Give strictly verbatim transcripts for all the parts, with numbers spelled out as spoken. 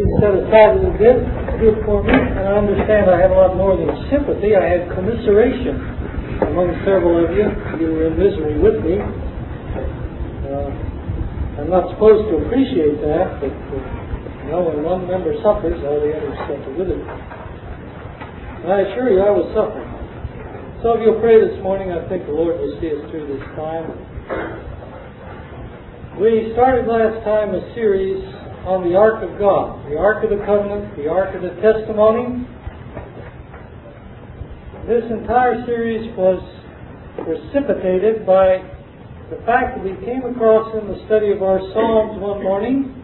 be set aside a little bit, good for me, and I understand I had a lot more than sympathy. I had commiseration among several of you. You were in misery with me. Uh, I'm not supposed to appreciate that, but uh, you know, when one member suffers, all the others suffer with it. And I assure you, I was suffering. So if you'll pray this morning, I think the Lord will see us through this time. We started last time a series on the Ark of God, the Ark of the Covenant, the Ark of the Testimony. This entire series was precipitated by the fact that we came across in the study of our Psalms one morning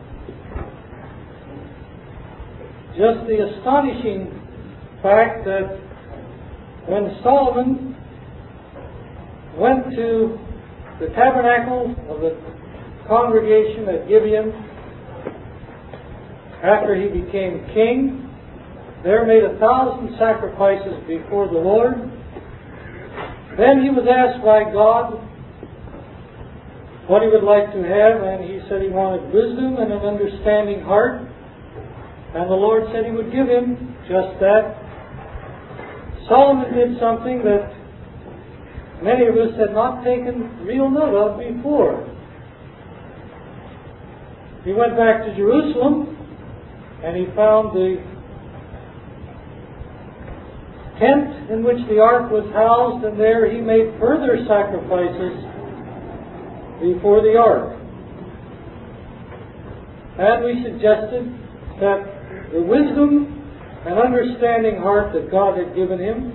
just the astonishing fact that when Solomon went to the tabernacle of the congregation at Gibeon after he became king, there made a thousand sacrifices before the Lord. Then he was asked by God what he would like to have, and he said he wanted wisdom and an understanding heart. And the Lord said he would give him just that. Solomon did something that many of us had not taken real note of before. He went back to Jerusalem and he found the tent in which the ark was housed, and there he made further sacrifices before the ark. And we suggested that the wisdom and understanding heart that God had given him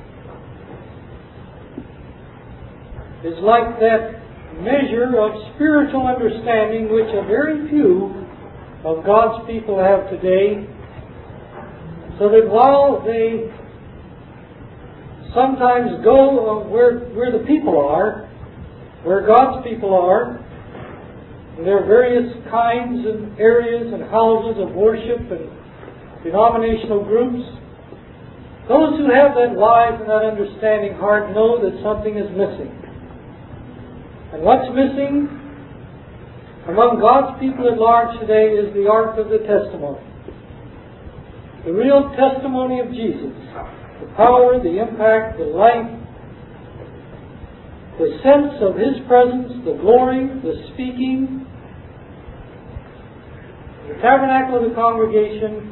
is like that measure of spiritual understanding which a very few of God's people have today, so that while they sometimes go where, where the people are, where God's people are, and there are various kinds and areas and houses of worship and denominational groups, those who have that wise and that understanding heart know that something is missing. And what's missing among God's people at large today is the Ark of the Testimony. The real testimony of Jesus. The power, the impact, the life, the sense of His presence, the glory, the speaking. The tabernacle of the congregation,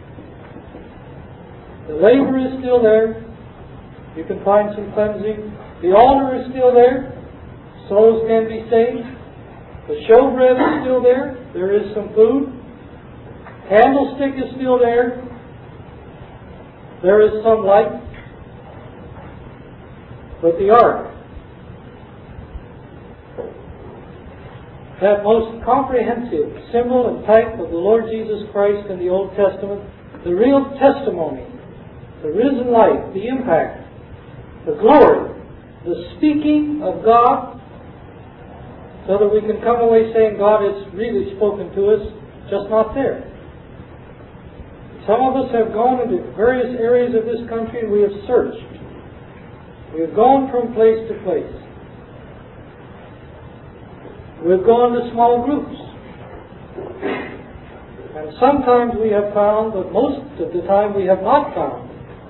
the laver is still there. You can find some cleansing. The altar is still there. Souls can be saved. The showbread is still there. There is some food. Candlestick is still there. There is some light. But the ark, that most comprehensive symbol and type of the Lord Jesus Christ in the Old Testament, the real testimony, the risen life, the impact, the glory, the speaking of God, so that we can come away saying God has really spoken to us, just not there. Some of us have gone into various areas of this country and we have searched. We have gone from place to place. We've gone to small groups. And sometimes we have found, but most of the time we have not found,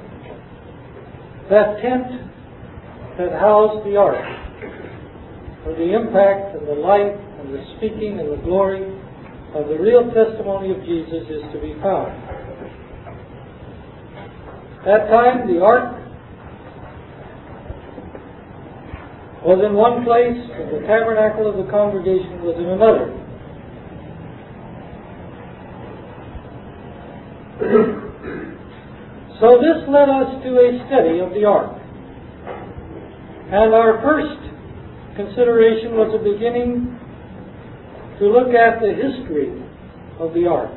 that tent that housed the ark, where the impact and the light and the speaking and the glory of the real testimony of Jesus is to be found. That time the ark was in one place and the tabernacle of the congregation was in another. So this led us to a study of the ark. And our first consideration was a beginning to look at the history of the ark.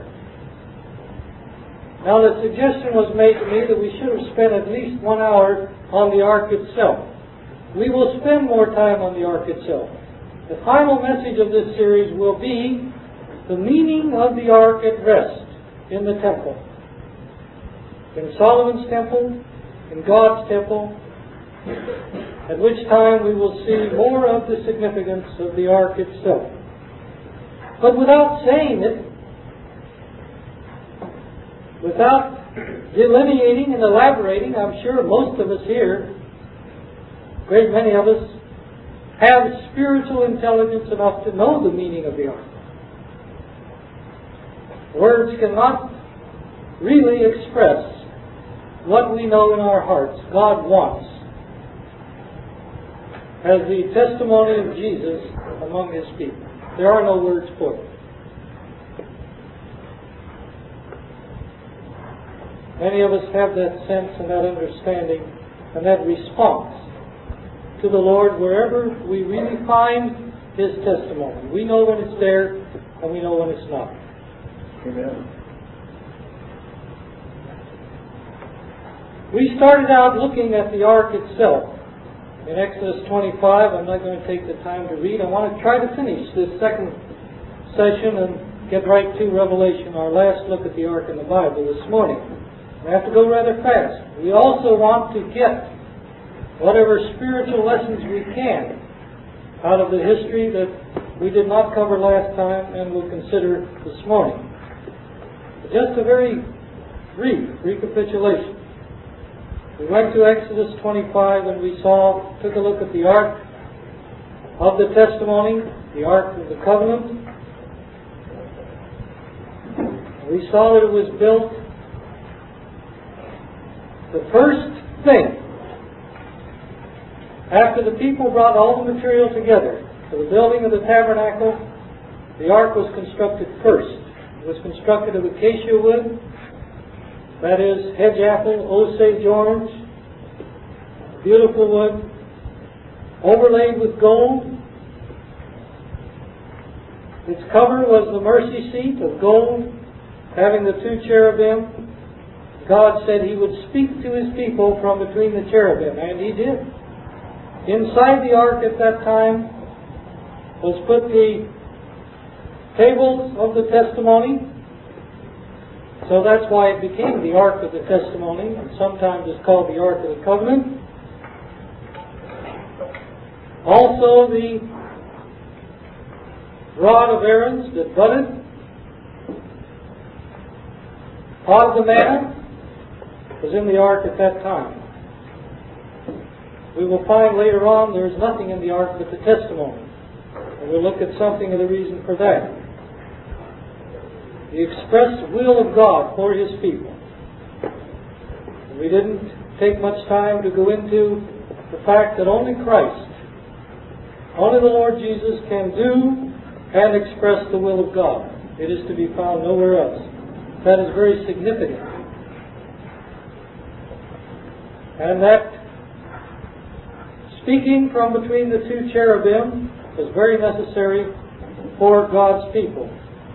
Now the suggestion was made to me that we should have spent at least one hour on the ark itself. We will spend more time on the ark itself. The final message of this series will be the meaning of the ark at rest in the temple. In Solomon's temple, in God's temple, at which time we will see more of the significance of the ark itself. But without saying it, without delineating and elaborating, I'm sure most of us here, a great many of us, have spiritual intelligence enough to know the meaning of the ark. Words cannot really express what we know in our hearts God wants as the testimony of Jesus among His people. There are no words for it. Many of us have that sense and that understanding and that response to the Lord wherever we really find His testimony. We know when it's there and we know when it's not. Amen. We started out looking at the ark itself in Exodus twenty-five. I'm not going to take the time to read. I want to try to finish this second session and get right to Revelation, our last look at the ark in the Bible this morning. I have to go rather fast. We also want to get whatever spiritual lessons we can out of the history that we did not cover last time and will consider this morning. Just a very brief recapitulation. We went to Exodus twenty-five and we saw, took a look at the Ark of the Testimony, the Ark of the Covenant. We saw that it was built, the first thing, after the people brought all the material together for the building of the tabernacle, the Ark was constructed first. It was constructed of acacia wood, that is, hedge apple, Osage orange, beautiful wood, overlaid with gold. Its cover was the mercy seat of gold, having the two cherubim. God said He would speak to His people from between the cherubim, and He did. Inside the ark at that time was put the tables of the testimony. So that's why it became the Ark of the Testimony, and sometimes it's called the Ark of the Covenant. Also the rod of Aaron's that budded, pot of the manna was in the Ark at that time. We will find later on there is nothing in the Ark but the testimony. And we'll look at something of the reason for that. The expressed will of God for His people. We didn't take much time to go into the fact that only Christ, only the Lord Jesus can do and express the will of God. It is to be found nowhere else. That is very significant. And that speaking from between the two cherubim was very necessary for God's people.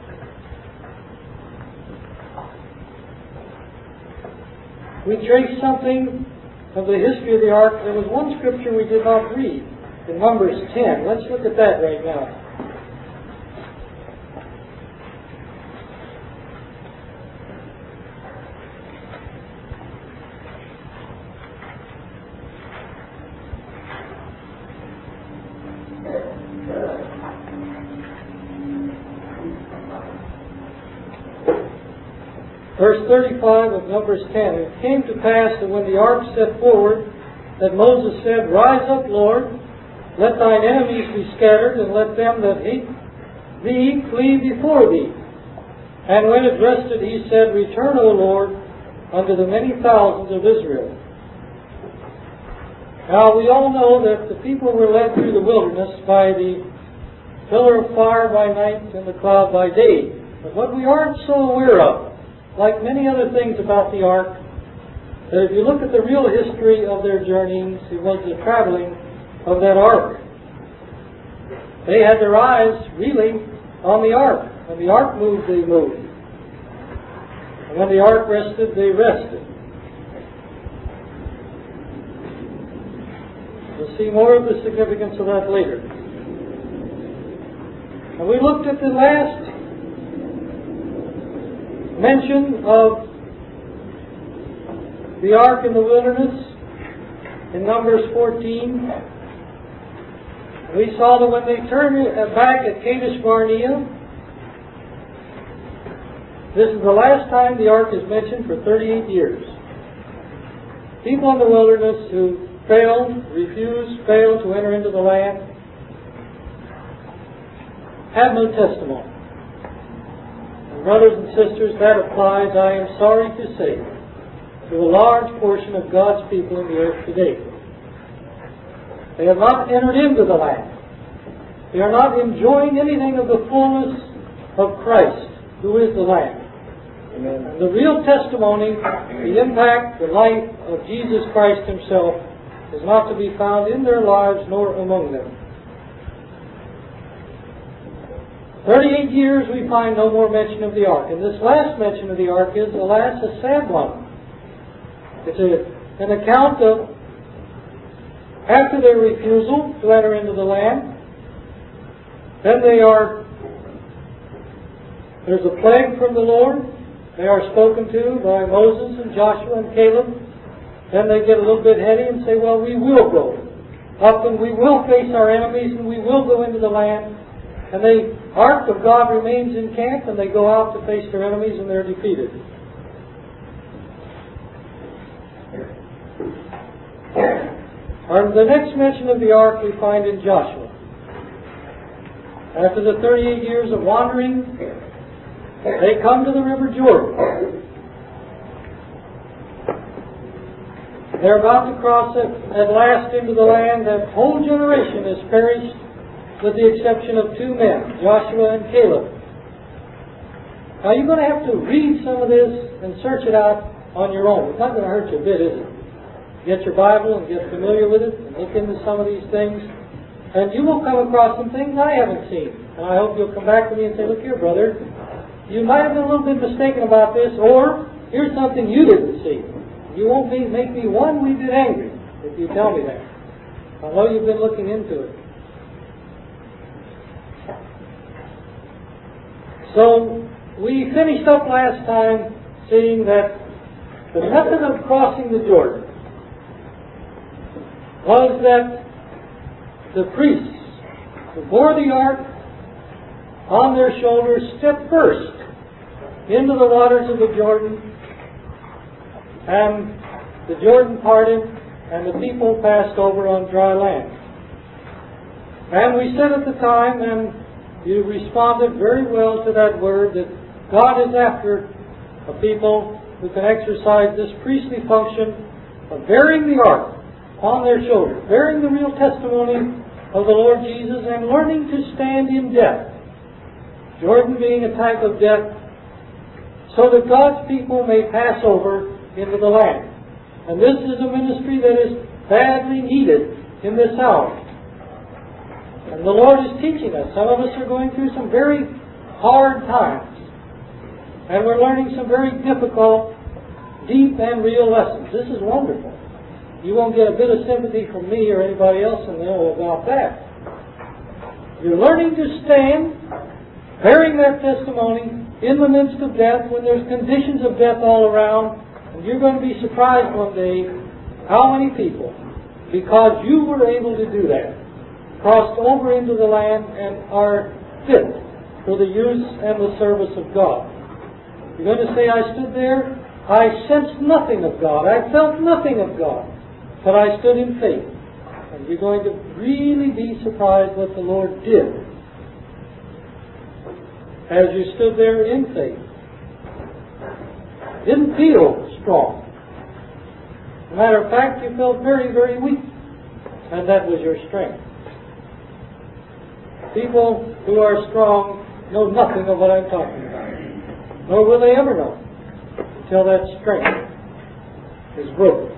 We trace something of the history of the ark. There was one scripture we did not read in Numbers ten. Let's look at that right now. Verse thirty-five of Numbers ten. It came to pass that when the ark set forward, that Moses said, Rise up, Lord, let thine enemies be scattered, and let them that hate thee flee before thee. And when it rested, he said, Return, O Lord, unto the many thousands of Israel. Now we all know that the people were led through the wilderness by the pillar of fire by night and the cloud by day. But what we aren't so aware of, like many other things about the ark, that if you look at the real history of their journeyings, it was the traveling of that ark. They had their eyes really on the ark. When the ark moved, they moved. And when the ark rested, they rested. We'll see more of the significance of that later. And we looked at the last mention of the ark in the wilderness in Numbers fourteen. We saw that when they turned back at Kadesh Barnea, This is the last time the ark is mentioned for thirty-eight years. People in the wilderness who failed, refused, failed to enter into the land have no testimony. And brothers and sisters, that applies, I am sorry to say, to a large portion of God's people in the earth today. They have not entered into the land. They are not enjoying anything of the fullness of Christ, who is the Lamb. And the real testimony, the impact, the life of Jesus Christ Himself is not to be found in their lives nor among them. Thirty-eight years we find no more mention of the ark. And this last mention of the ark is, alas, a sad one. It's a, an account of after their refusal to enter into the land, then they are, there's a plague from the Lord. They are spoken to by Moses and Joshua and Caleb. Then they get a little bit heady and say, well, we will go up and we will face our enemies and we will go into the land. And the ark of God remains in camp and they go out to face their enemies and they're defeated. And the next mention of the ark we find in Joshua. After the thirty-eight years of wandering, they come to the river Jordan. They're about to cross it at last into the land. That whole generation has perished with the exception of two men, Joshua and Caleb. Now you're going to have to read some of this and search it out on your own. It's not going to hurt you a bit, is it? Get your Bible and get familiar with it and look into some of these things. And you will come across some things I haven't seen. And I hope you'll come back to me and say, look here, brother, you might have been a little bit mistaken about this, or here's something you didn't see. You won't be, make me one wee bit angry if you tell me that. I know you've been looking into it. So, we finished up last time seeing that the method of crossing the Jordan was that the priests who bore the ark on their shoulders stepped first into the waters of the Jordan, and the Jordan parted and the people passed over on dry land. And we said at the time, and you responded very well to that word, that God is after a people who can exercise this priestly function of bearing the ark on their shoulders, bearing the real testimony of the Lord Jesus and learning to stand in death. Jordan being a type of death, so that God's people may pass over into the land. And this is a ministry that is badly needed in this hour. And the Lord is teaching us. Some of us are going through some very hard times. And we're learning some very difficult, deep and real lessons. This is wonderful. You won't get a bit of sympathy from me or anybody else and know about that. You're learning to stand, bearing that testimony in the midst of death when there's conditions of death all around. And you're going to be surprised one day how many people, because you were able to do that, crossed over into the land and are fit for the use and the service of God. You're going to say, I stood there, I sensed nothing of God, I felt nothing of God, but I stood in faith. And you're going to really be surprised what the Lord did as you stood there in faith. Didn't feel strong. As a matter of fact, you felt very, very weak. And that was your strength. People who are strong know nothing of what I'm talking about. Nor will they ever know until that strength is broken.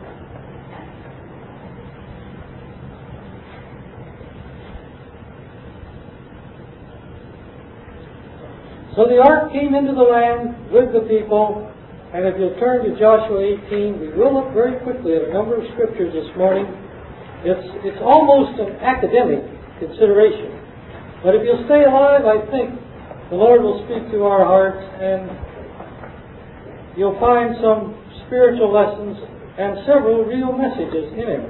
So the ark came into the land with the people, and if you'll turn to Joshua eighteen, we will look very quickly at a number of scriptures this morning. It's, it's almost an academic consideration. But if you'll stay alive, I think the Lord will speak to our hearts, and you'll find some spiritual lessons and several real messages in it.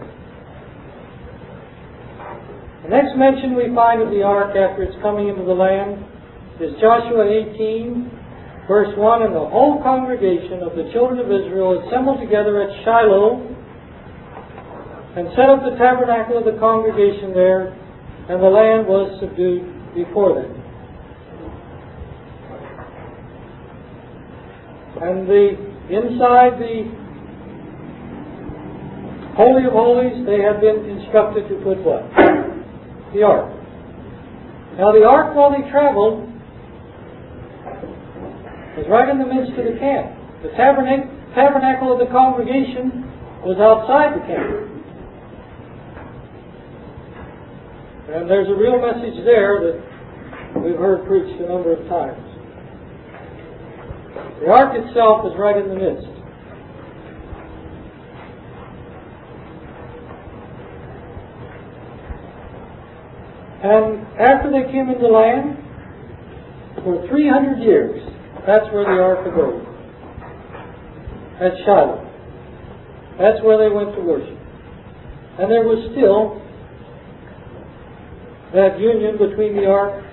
The next mention we find of the ark after it's coming into the land is Joshua eighteen, verse one, and the whole congregation of the children of Israel assembled together at Shiloh, and set up the tabernacle of the congregation there, and the land was subdued before them. And the inside the Holy of Holies, they had been instructed to put what? The ark. Now the ark, while they traveled, was right in the midst of the camp. The tabernacle, tabernacle of the congregation was outside the camp. And there's a real message there that we've heard preached a number of times. The ark itself is right in the midst. And after they came into land, for three hundred years, that's where the ark abode. At Shiloh. That's where they went to worship. And there was still that union between the ark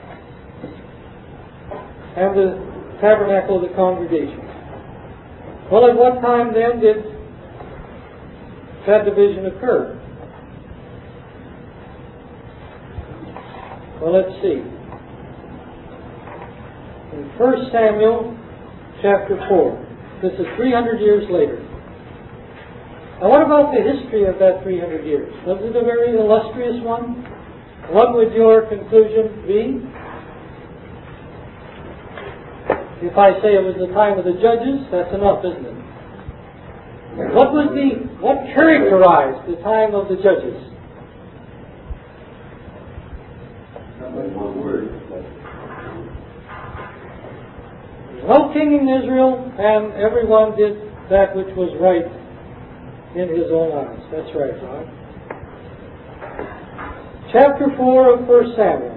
and the tabernacle of the congregation. Well, at what time then did that division occur? Well, let's see. In First Samuel chapter four. This is three hundred years later. Now, what about the history of that three hundred years? Was it a very illustrious one? What would your conclusion be? If I say it was the time of the judges, that's enough, isn't it? What was the, what characterized the time of the judges? One word. There was no king in Israel, and everyone did that which was right in his own eyes. That's right, Ron. Chapter four of First Samuel.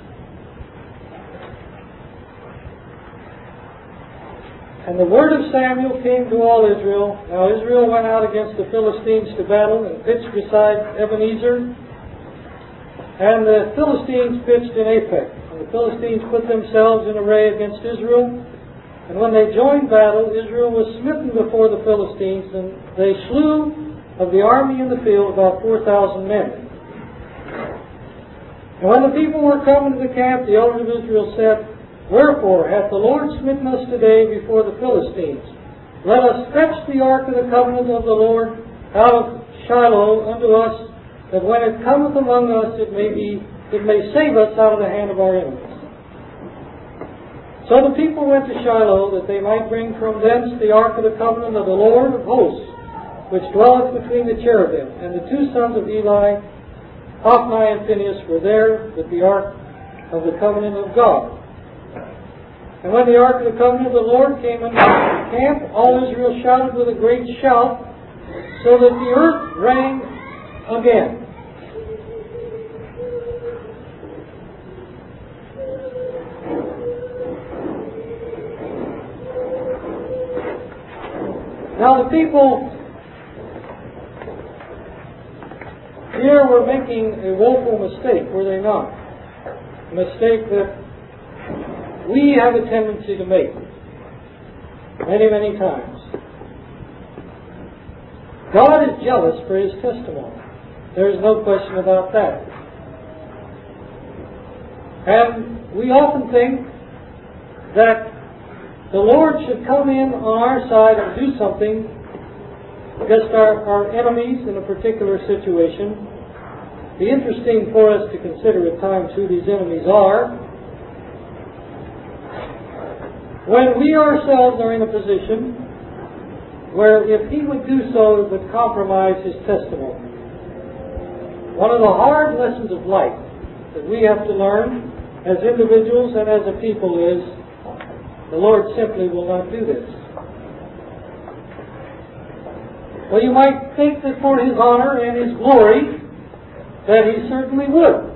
And the word of Samuel came to all Israel. Now Israel went out against the Philistines to battle and pitched beside Ebenezer. And the Philistines pitched in Aphek. And the Philistines put themselves in array against Israel. And when they joined battle, Israel was smitten before the Philistines, and they slew of the army in the field about four thousand men. And when the people were come into the camp, the elders of Israel said, Wherefore hath the Lord smitten us today before the Philistines? Let us fetch the ark of the covenant of the Lord out of Shiloh unto us, that when it cometh among us, it may be, it may save us out of the hand of our enemies. So the people went to Shiloh, that they might bring from thence the ark of the covenant of the Lord of hosts, which dwelleth between the cherubim. And the two sons of Eli, Hophni and Phinehas, were there with the ark of the covenant of God. And when the ark of the covenant of the Lord came into the camp, all Israel shouted with a great shout, so that the earth rang again. Now the people here were making a woeful mistake, were they not? A mistake that we have a tendency to make many, many times. God is jealous for His testimony. There is no question about that. And we often think that the Lord should come in on our side and do something against our, our enemies in a particular situation. It'd be interesting for us to consider at times who these enemies are. When we ourselves are in a position where if He would do so, it would compromise His testimony. One of the hard lessons of life that we have to learn as individuals and as a people is, the Lord simply will not do this. Well, you might think that for His honor and His glory, that He certainly would.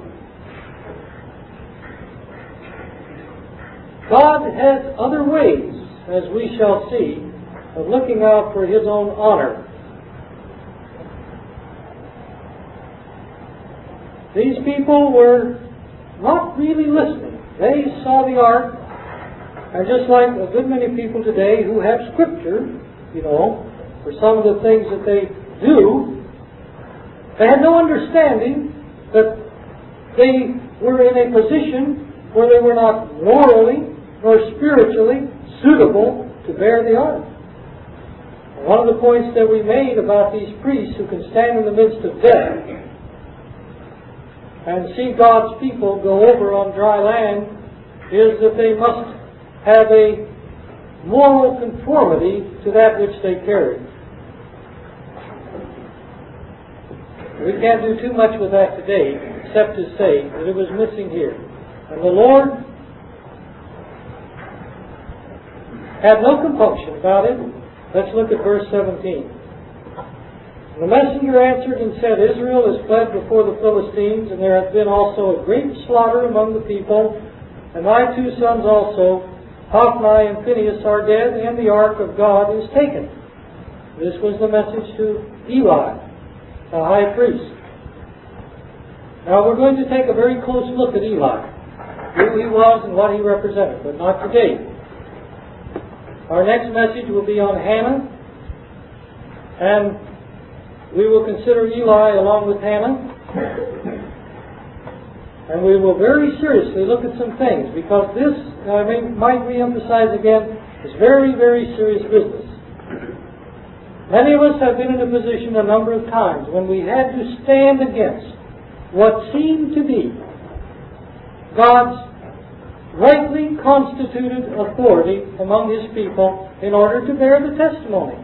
God has other ways, as we shall see, of looking out for His own honor. These people were not really listening. They saw the ark, And just like a good many people today who have Scripture, you know, for some of the things that they do, they had no understanding that they were in a position where they were not morally nor spiritually suitable to bear the ark. One of the points that we made about these priests who can stand in the midst of death and see God's people go over on dry land is that they must have a moral conformity to that which they carry. We can't do too much with that today, except to say that it was missing here. And the Lord had no compunction about it. Let's look at verse seventeen. The messenger answered and said, Israel is fled before the Philistines, and there hath been also a great slaughter among the people, and my two sons also, Hophni and Phinehas, are dead, and the ark of God is taken. This was the message to Eli, the high priest. Now we're going to take a very close look at Eli, who he was and what he represented, but not today. Our next message will be on Hannah, and we will consider Eli along with Hannah, and we will very seriously look at some things, because this, I mean, might re-emphasize again, is very, very serious business. Many of us have been in a position a number of times when we had to stand against what seemed to be God's rightly constituted authority among His people in order to bear the testimony.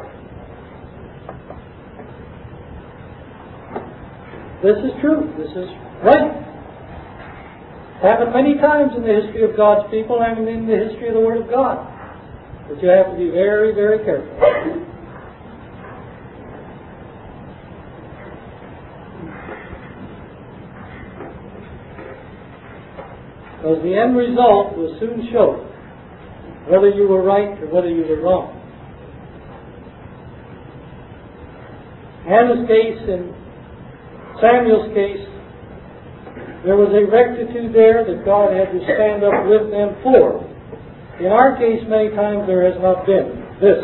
This is true. This is right. Happened many times in the history of God's people and in the history of the Word of God. But you have to be very, very careful. Because the end result will soon show whether you were right or whether you were wrong. Hannah's case and Samuel's case, there was a rectitude there that God had to stand up with them for. In our case, many times there has not been this.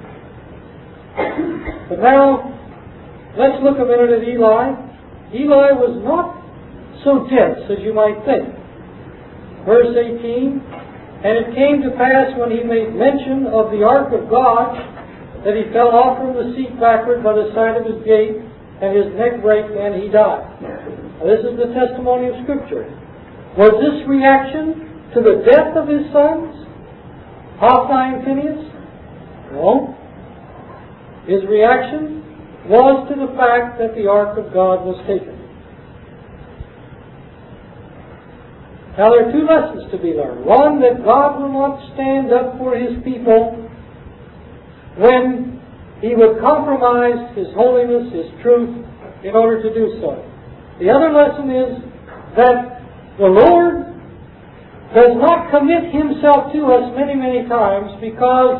But now, let's look a minute at Eli. Eli was not so dense as you might think. Verse eighteen, and it came to pass when he made mention of the ark of God that he fell off from the seat backward by the side of his gate, and his neck brake, and he died. Now, this is the testimony of Scripture. Was this reaction to the death of his sons, Hophni and Phinehas? No. His reaction was to the fact that the ark of God was taken. Now there are two lessons to be learned. One, that God will not stand up for His people when He would compromise His holiness, His truth, in order to do so. The other lesson is that the Lord does not commit Himself to us many, many times because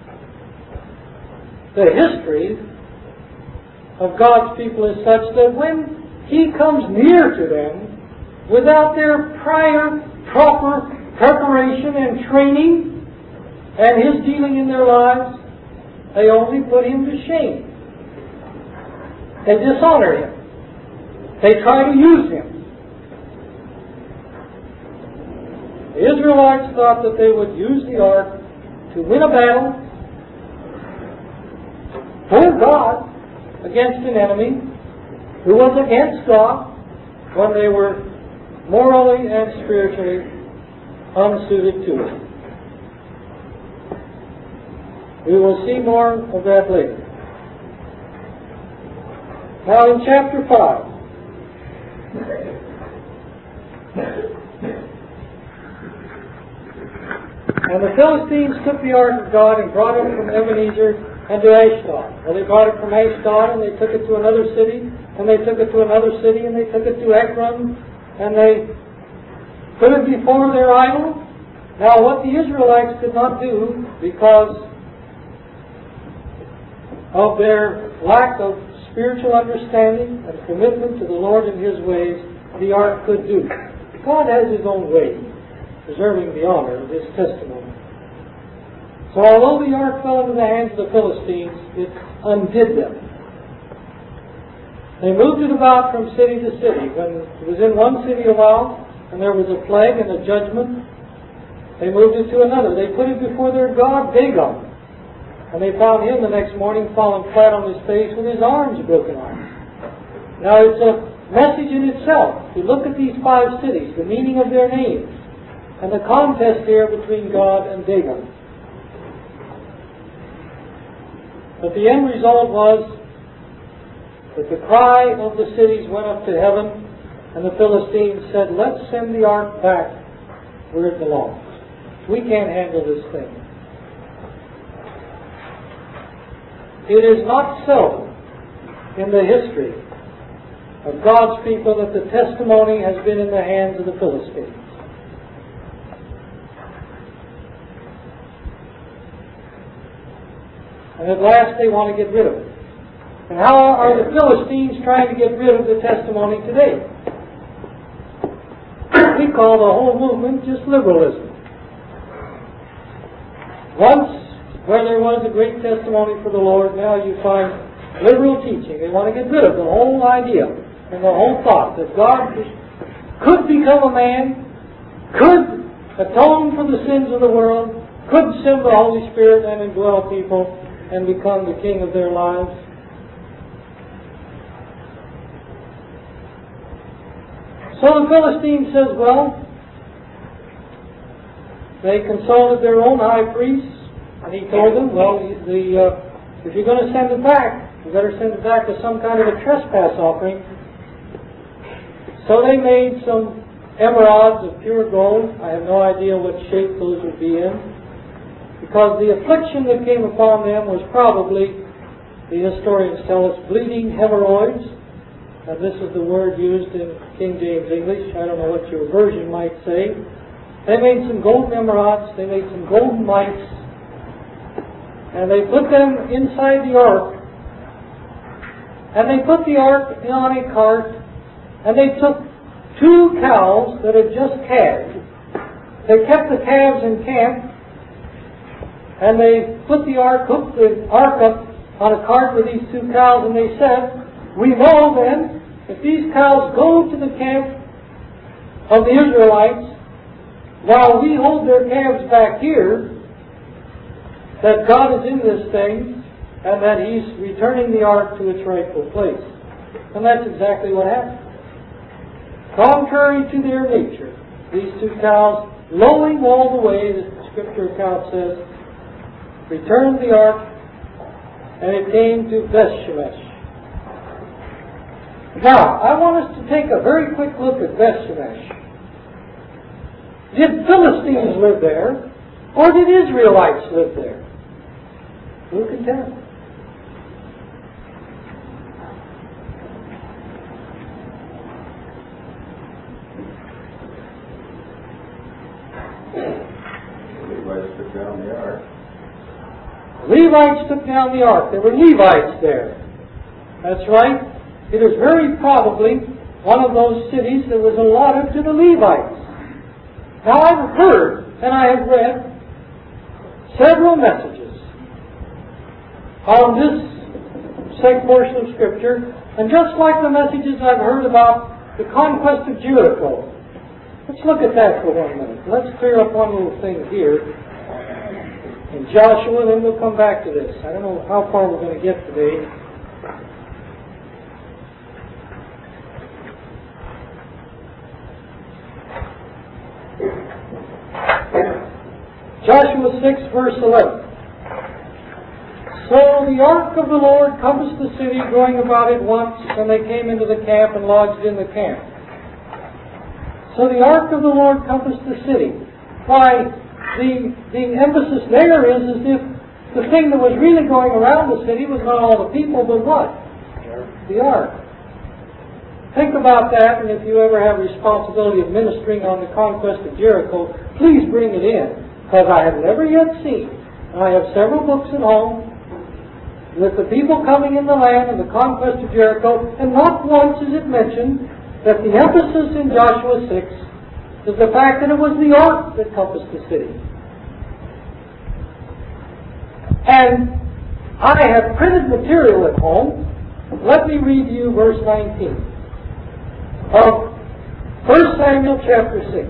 the history of God's people is such that when He comes near to them, without their prior proper preparation and training and His dealing in their lives, they only put Him to shame. They dishonor Him. They try to use Him. The Israelites thought that they would use the ark to win a battle for God against an enemy who was against God when they were morally and spiritually unsuited to it. We will see more of that later. Now in chapter five, and the Philistines took the ark of God and brought it from Ebenezer and to Ashdod. Well, they brought it from Ashdod and they took it to another city, and they took it to another city, and they took it to Ekron, and they put it before their idol. Now, what the Israelites could not do because of their lack of spiritual understanding and commitment to the Lord and His ways, the ark could do. God has His own way. preserving the honor of his testimony. So although the ark fell into the hands of the Philistines, it undid them. They moved it about from city to city. When it was in one city a while, and there was a plague and a judgment, they moved it to another. They put it before their god Dagon, and they found him the next morning fallen flat on his face with his arms broken off. Now it's a message in itself. You look at these five cities, the meaning of their names, and the contest here between God and Dagon. But the end result was that the cry of the cities went up to heaven, and the Philistines said, let's send the ark back where it belongs. We can't handle this thing. It is not seldom in the history of God's people that the testimony has been in the hands of the Philistines. And at last they want to get rid of it. And how are the Philistines trying to get rid of the testimony today? We call the whole movement just liberalism. Once, where there was a great testimony for the Lord, now you find liberal teaching. They want to get rid of the whole idea and the whole thought that God could become a man, could atone for the sins of the world, could send the Holy Spirit and indwell people and become the king of their lives. So the Philistine says, well, they consulted their own high priests, and he told them, well, the, uh, if you're going to send it back, you better send it back as some kind of a trespass offering. So they made some emerods of pure gold. I have no idea what shape those would be in, because the affliction that came upon them was probably, the historians tell us, bleeding hemorrhoids. And this is the word used in King James English. I don't know what your version might say. They made some golden emerods, they made some golden mites, and they put them inside the ark. And they put the ark on a cart, and they took two cows that had just calved. They kept the calves in camp, and they put the ark, hooked the ark up on a cart with these two cows, and they said, we know then, if these cows go to the camp of the Israelites, while we hold their calves back here, that God is in this thing, and that He's returning the ark to its rightful place. And that's exactly what happened. Contrary to their nature, these two cows, lowing all the way, the Scripture account says, returned the ark, and it came to Beth-Shemesh. Now, I want us to take a very quick look at Beth-Shemesh. Did Philistines live there, or did Israelites live there? Who can tell? Levites took down the ark. Levites took down the ark. There were Levites there. That's right. It is very probably one of those cities that was allotted to the Levites. Now I've heard and I have read several messages on this second portion of Scripture, and just like the messages I've heard about the conquest of Jericho, let's look at that for one minute. Let's clear up one little thing here in Joshua, then we'll come back to this. I don't know how far we're going to get today. Joshua six, verse eleven. So the ark of the Lord compassed the city, going about it once, and they came into the camp and lodged in the camp. So the ark of the Lord compassed the city. Why, the, the emphasis there is as if the thing that was really going around the city was not all the people, but what? The ark. Think about that, and if you ever have responsibility of ministering on the conquest of Jericho, please bring it in. Because I have never yet seen, and I have several books at home, with the people coming in the land and the conquest of Jericho, and not once is it mentioned that the emphasis in Joshua six is the fact that it was the ark that compassed the city. And I have printed material at home. Let me read you verse nineteen of First Samuel chapter six.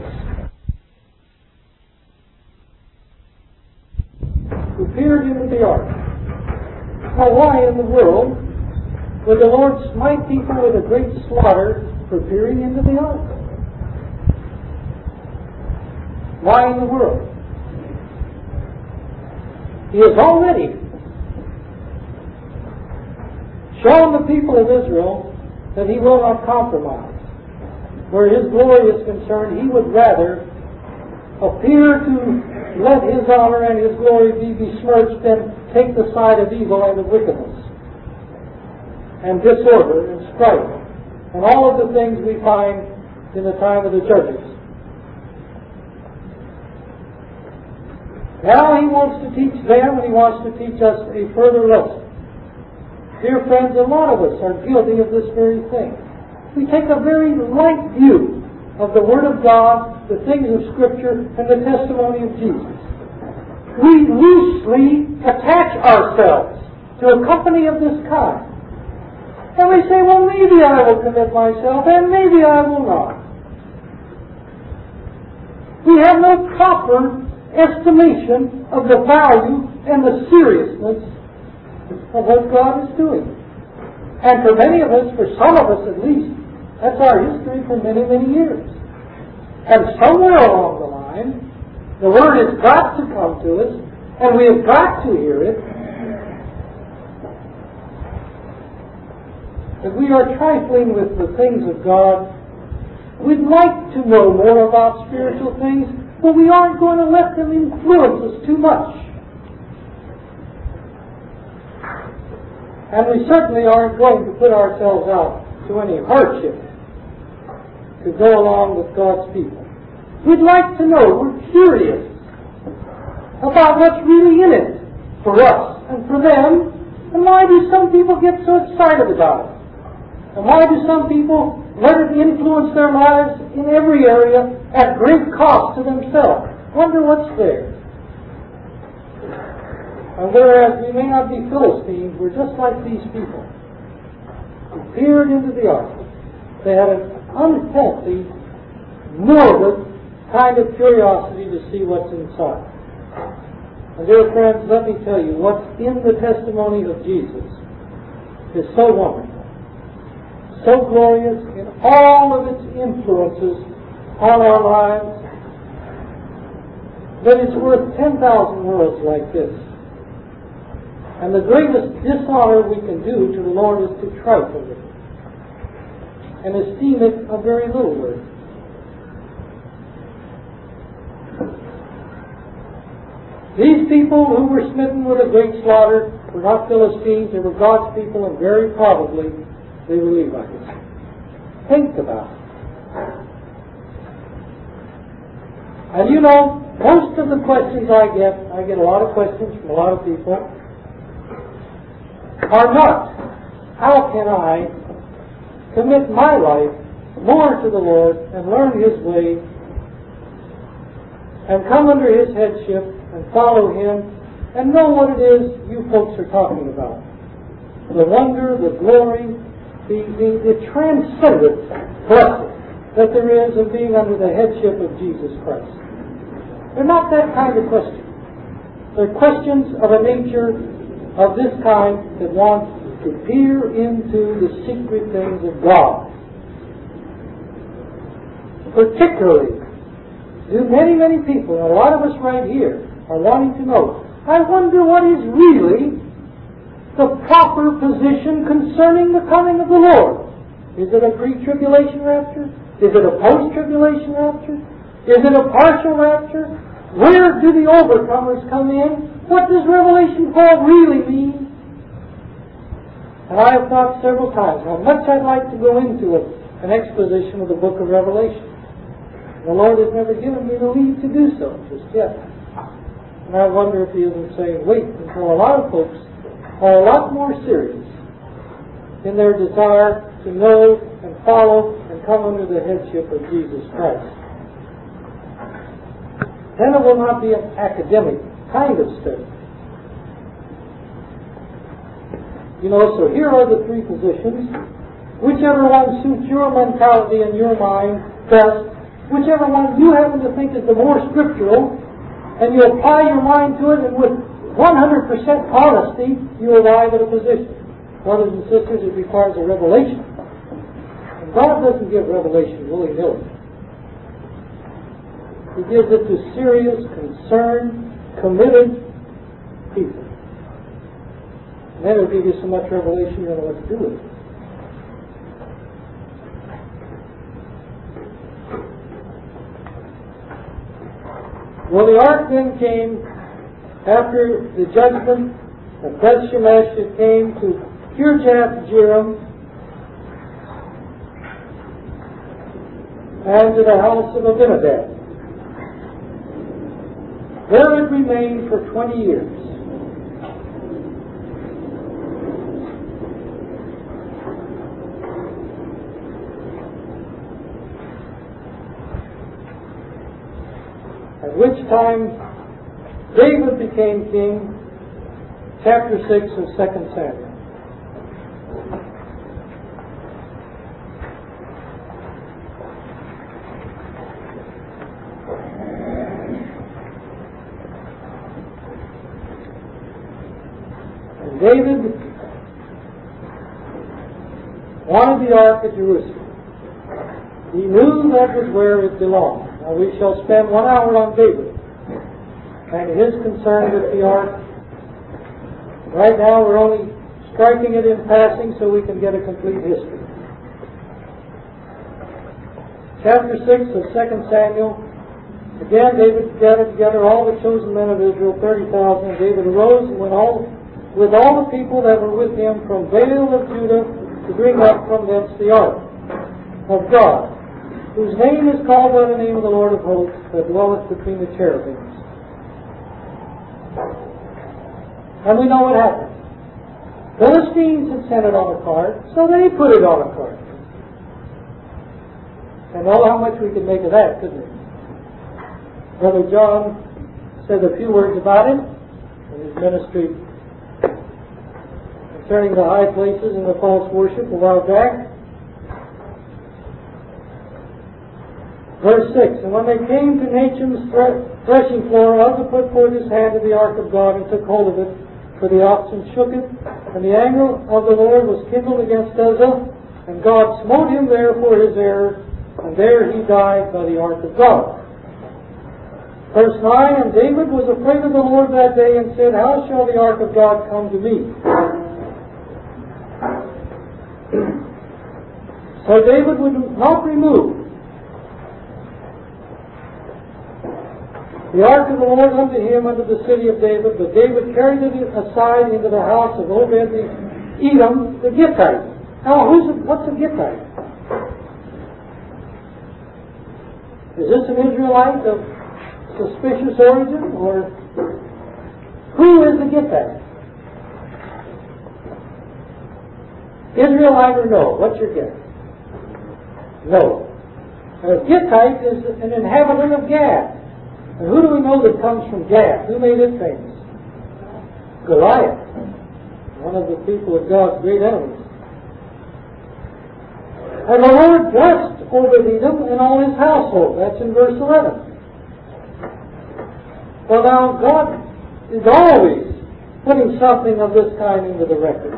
Who peered into the ark. Now why in the world would the Lord smite people with a great slaughter for peering into the ark? Why in the world? He has already shown the people of Israel that He will not compromise. Where His glory is concerned, He would rather appear to let His honor and His glory be besmirched than take the side of evil and of wickedness and disorder and strife and all of the things we find in the time of the judges. Now He wants to teach them, and He wants to teach us a further lesson. Dear friends, a lot of us are guilty of this very thing. We take a very light view of the Word of God, the things of Scripture, and the testimony of Jesus. We loosely attach ourselves to a company of this kind. And we say, well, maybe I will commit myself, and maybe I will not. We have no proper estimation of the value and the seriousness of what God is doing. And for many of us, for some of us at least, that's our history for many, many years. And somewhere along the line, the Word has got to come to us, and we have got to hear it. If we are trifling with the things of God, we'd like to know more about spiritual things, but we aren't going to let them influence us too much. And we certainly aren't going to put ourselves out to any hardship to go along with God's people. We'd like to know, we're curious about what's really in it for us and for them, and why do some people get so excited about it? And why do some people let it influence their lives in every area at great cost to themselves? Wonder what's there. And whereas we may not be Philistines, we're just like these people who peered into the ark. They had an unhealthy, morbid kind of curiosity to see what's inside. And dear friends, let me tell you, what's in the testimony of Jesus is so wonderful, so glorious in all of its influences on our lives, that it's worth ten thousand worlds like this. And the greatest dishonor we can do to the Lord is to trifle with it and esteem it a very little worth. These people who were smitten with a great slaughter were not Philistines, they were God's people, and very probably they were Levites. Think about it. And you know, most of the questions I get, I get a lot of questions from a lot of people, are not, how can I commit my life more to the Lord and learn His way and come under His headship and follow Him and know what it is you folks are talking about. The wonder, the glory, the, the, the transcendent blessing that there is in being under the headship of Jesus Christ. They're not that kind of question. They're questions of a nature of this kind that wants to peer into the secret things of God. Particularly, do many, many people, and a lot of us right here, are wanting to know, I wonder what is really the proper position concerning the coming of the Lord. Is it a pre-tribulation rapture? Is it a post-tribulation rapture? Is it a partial rapture? Where do the overcomers come in? What does Revelation four really mean? And I have thought several times how much I'd like to go into a, an exposition of the book of Revelation. The Lord has never given me the leave to do so just yet. And I wonder if He isn't saying, wait until a lot of folks are a lot more serious in their desire to know and follow and come under the headship of Jesus Christ. Then it will not be an academic kind of study. You know, so here are the three positions. Whichever one suits your mentality and your mind best, whichever one you happen to think is the more scriptural, and you apply your mind to it, and with one hundred percent honesty, you arrive at a position. Brothers and sisters, it requires a revelation. And God doesn't give revelation willy-nilly. He gives it to serious, concerned, committed people. And then He'll give you so much revelation you don't know what to do with it. Well, the ark then came after the judgment of Beth Shemesh. It came to Kirjath Jearim and to the house of Abinadab. There it remained for twenty years. At which time David became king, chapter six of Second Samuel. And David wanted the ark at Jerusalem. He knew that was where it belonged. Now we shall spend one hour on David and his concern with the ark. Right now we're only striking it in passing so we can get a complete history. Chapter six of Second Samuel. Again, David gathered together all the chosen men of Israel, thirty thousand. And David arose and went all, with all the people that were with him from Baal of Judah to bring up from thence the ark of God, whose name is called by the name of the Lord of hosts, that dwelleth between the cherubims. And we know what happened. Philistines had sent it on a cart, so they put it on a cart. And oh, how much we could make of that, couldn't we? Brother John said a few words about it in his ministry concerning the high places and the false worship a while back. Verse six, and when they came to Nachon's threshing floor, Uzzah put forth his hand to the ark of God and took hold of it, for the oxen shook it, and the anger of the Lord was kindled against Uzzah, and God smote him there for his error, and there he died by the ark of God. Verse nine, and David was afraid of the Lord that day, and said, how shall the ark of God come to me? So David would not remove the ark of the Lord unto him unto the city of David, but David carried it aside into the house of Obed-Edom the Gittite. Now, who's a, what's a Gittite? Is this an Israelite of suspicious origin, or who is the Gittite? Israelite or no? What's your guess? No. A Gittite is an inhabitant of Gath. And who do we know that comes from Gath? Who made it famous? Goliath, one of the people of God's great enemies. And the Lord blessed Obed-Edom and all his household. That's in verse eleven. Well, now, God is always putting something of this kind into the record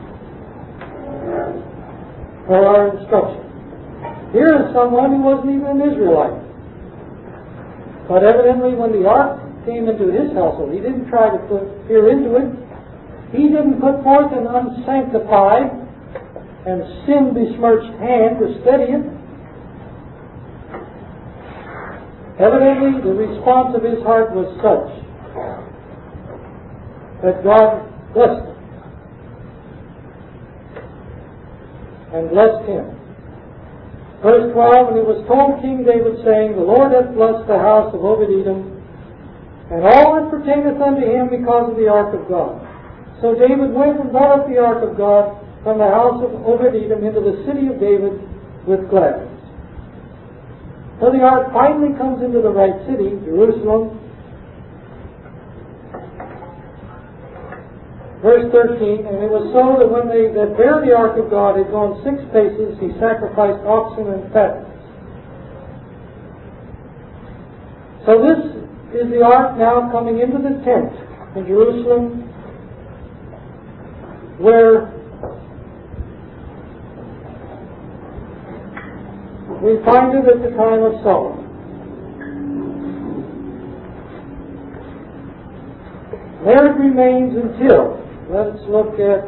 for our instruction. Here is someone who wasn't even an Israelite. But evidently when the ark came into his household, he didn't try to put fear into it. He didn't put forth an unsanctified and sin-besmirched hand to steady it. Evidently the response of his heart was such that God blessed him and blessed him. Verse twelve, and it was told King David, saying, the Lord hath blessed the house of Obed-Edom, and all that pertaineth unto him because of the ark of God. So David went and brought up the ark of God from the house of Obed-Edom into the city of David with gladness. So the ark finally comes into the right city, Jerusalem. Verse thirteen, and it was so that when they that bare the ark of God had gone six paces, he sacrificed oxen and fatlings. So this is the ark now coming into the tent in Jerusalem, where we find it at the time of Solomon. There it remains until, let's look at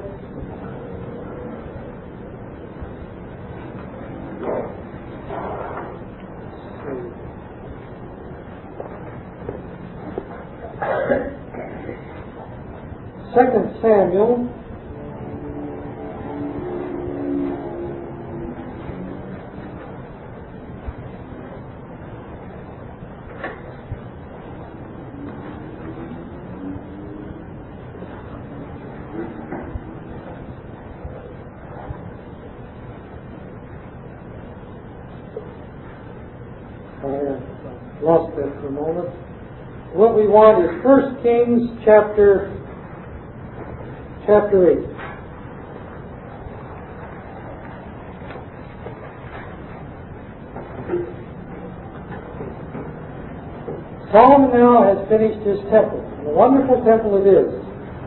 Second Samuel. I lost that for a moment. What we want is First Kings chapter chapter eight. Solomon now has finished his temple, and a wonderful temple it is.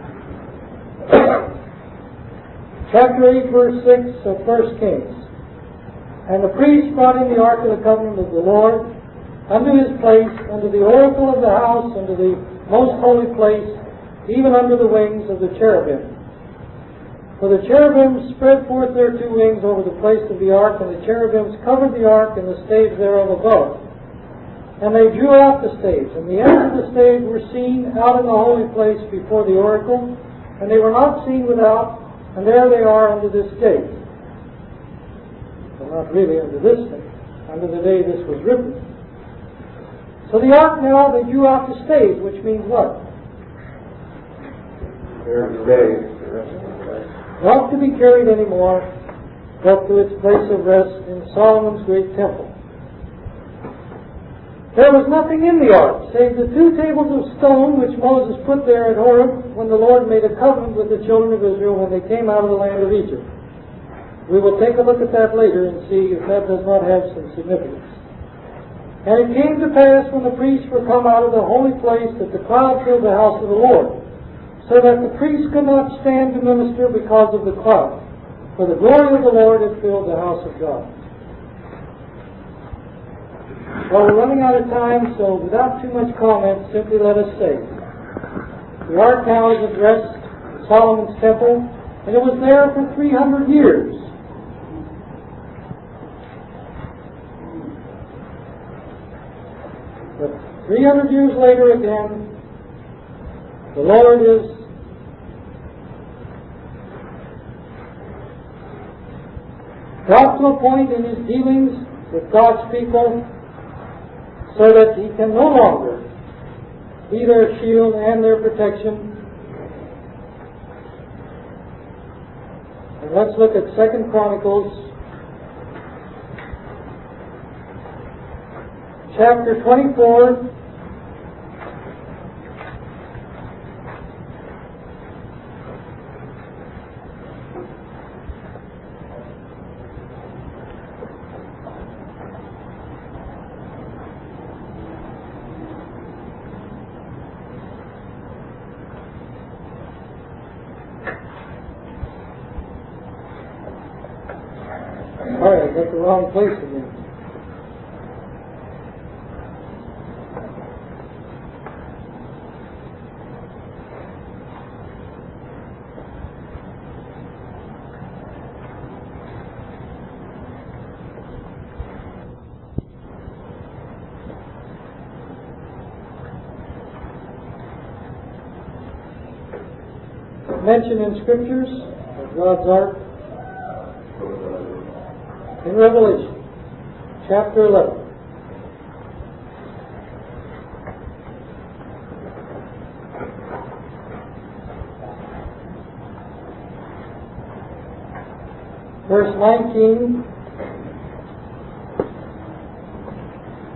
Chapter eight, verse six of First Kings. And the priest brought in the ark of the covenant of the Lord unto his place, unto the oracle of the house, unto the most holy place, even under the wings of the cherubim. For the cherubims spread forth their two wings over the place of the ark, and the cherubims covered the ark and the staves thereof above. And they drew out the staves, and the ends of the staves were seen out in the holy place before the oracle, and they were not seen without, and there they are unto this day. Well, not really unto this day, unto the day this was written. So the ark now, they drew out the staves, which means what? There it stays. Not to be carried anymore, but to its place of rest in Solomon's great temple. There was nothing in the ark, save the two tables of stone which Moses put there at Horeb when the Lord made a covenant with the children of Israel when they came out of the land of Egypt. We will take a look at that later and see if that does not have some significance. And it came to pass when the priests were come out of the holy place that the cloud filled the house of the Lord, so that the priests could not stand to minister because of the cloud, for the glory of the Lord had filled the house of God. Well, we're running out of time, so without too much comment, simply let us say, the ark now is addressed in Solomon's temple, and it was there for three hundred years. But three hundred years later again, the Lord is brought to a point in His dealings with God's people so that He can no longer be their shield and their protection. And let's look at Second Chronicles chapter twenty-four. All right, I got the wrong place again. Mentioned in Scriptures of God's ark in Revelation chapter eleven. Verse nineteen.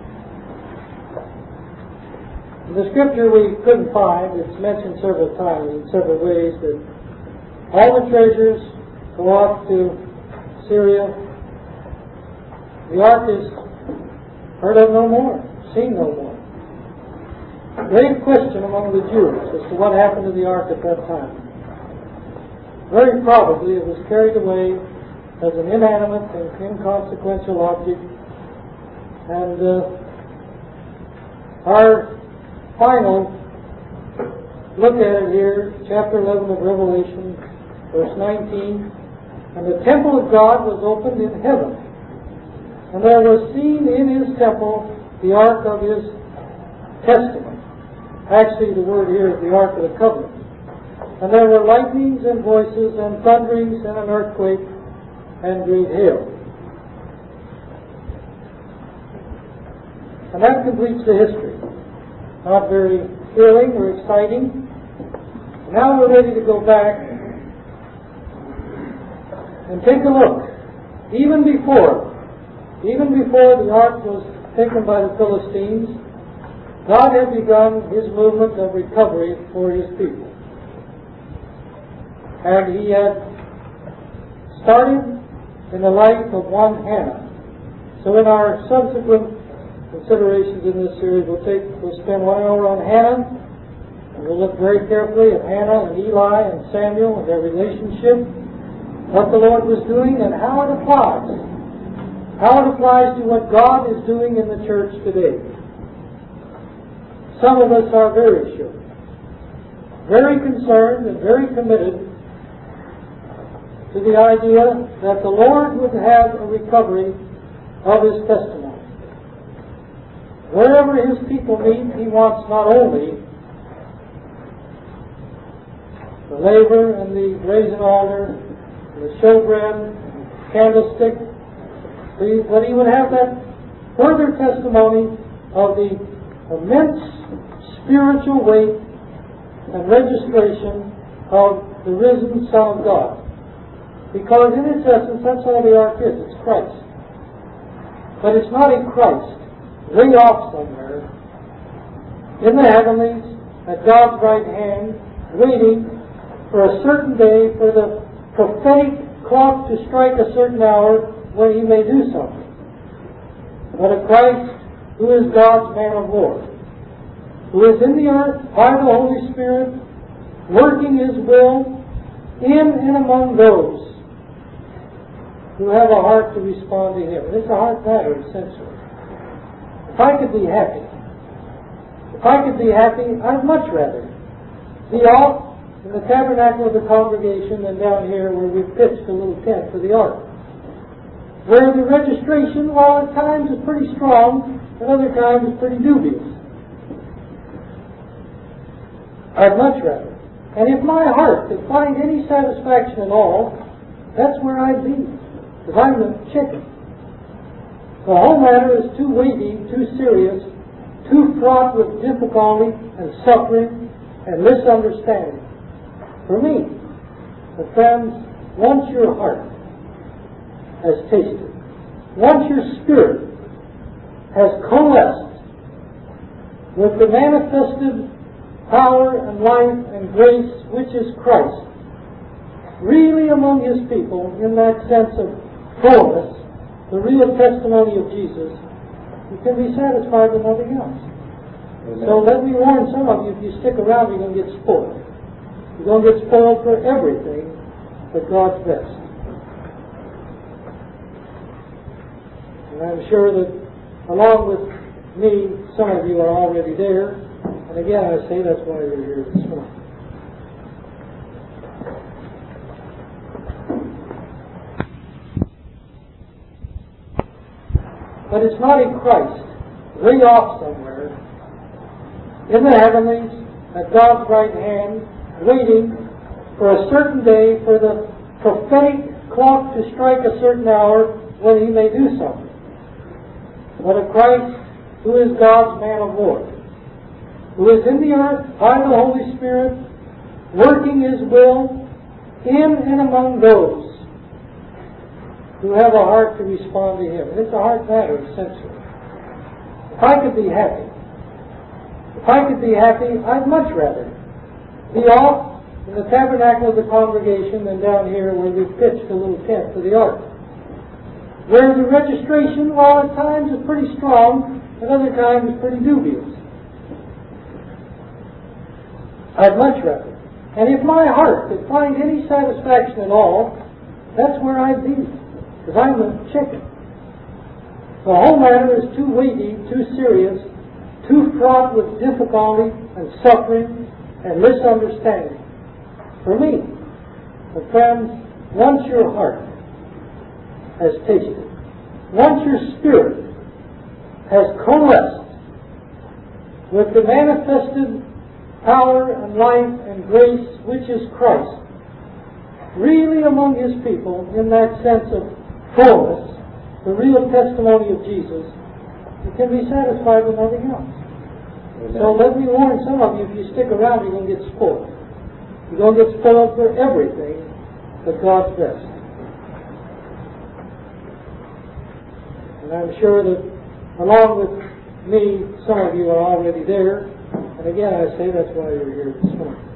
In the scripture we couldn't find, it's mentioned several times in several ways, that all the treasures go off to Syria. The ark is heard of no more, seen no more. Great question among the Jews as to what happened to the ark at that time. Very probably it was carried away as an inanimate and inconsequential object. And uh, our final look at it here, chapter eleven of Revelation, verse nineteen. And the temple of God was opened in heaven, and there was seen in his temple the ark of his testament. Actually, the word here is the ark of the covenant. And there were lightnings and voices and thunderings and an earthquake and great hail. And that completes the history. Not very thrilling or exciting. Now we're ready to go back and take a look. Even before, even before the ark was taken by the Philistines, God had begun His movement of recovery for His people. And He had started in the life of one Hannah. So in our subsequent considerations in this series, we'll take we'll spend one hour on Hannah, and we'll look very carefully at Hannah and Eli and Samuel and their relationship, what the Lord was doing, and how it applies. How it applies to what God is doing in the church today. Some of us are very sure, very concerned and very committed to the idea that the Lord would have a recovery of His testimony. Wherever His people meet, He wants not only the laver and the brazen altar, and the showbread, candlestick, but He would have that further testimony of the immense spiritual weight and registration of the risen Son of God. Because in its essence, that's all the ark is. It's Christ. But it's not in Christ, way off somewhere, in the heavenlies, at God's right hand, waiting for a certain day, for the prophetic clock to strike a certain hour when He may do something. But a Christ who is God's man of war, who is in the earth by the Holy Spirit, working His will in and among those who have a heart to respond to Him. It's a heart matter, essentially. If I could be happy, if I could be happy, I'd much rather be off in the tabernacle of the congregation than down here where we've pitched a little tent for the ark, where the registration, while at times is pretty strong, at other times is pretty dubious. I'd much rather. And if my heart could find any satisfaction at all, that's where I'd be. Because I'm the chicken. The whole matter is too weighty, too serious, too fraught with difficulty and suffering and misunderstanding for me. But friends, once your heart has tasted, once your spirit has coalesced with the manifested power and life and grace which is Christ, really among His people, in that sense of fullness, the real testimony of Jesus, you can be satisfied with nothing else. Amen. So let me warn some of you, if you stick around, you're going to get spoiled. You're going to get spoiled for everything but God's best. And I'm sure that along with me, some of you are already there. And again, I say that's why you're here this morning. But it's not in Christ, way off somewhere, in the heavenlies, at God's right hand, waiting for a certain day, for the prophetic clock to strike a certain hour when He may do something. But a Christ who is God's man of war, who is in the earth by the Holy Spirit, working His will in and among those who have a heart to respond to Him. And it's a heart matter, essentially. If I could be happy, If I could be happy, I'd much rather be off in the tabernacle of the congregation than down here where we pitched a little tent for the ark. Where the registration, while at times is pretty strong, at other times is pretty dubious. I'd much rather. And if my heart could find any satisfaction at all, that's where I'd be. Because I'm a chicken. The whole matter is too weighty, too serious, too fraught with difficulty and suffering and misunderstanding for me. But friends, once your heart has tasted, once your spirit has coalesced with the manifested power and life and grace which is Christ, really among His people in that sense of fullness, the real testimony of Jesus, you can be satisfied with nothing else. Amen. So let me warn some of you, if you stick around, you're going to get spoiled. You're going to get spoiled for everything but God's best. And I'm sure that along with me, some of you are already there. And again, I say that's why you're here this morning.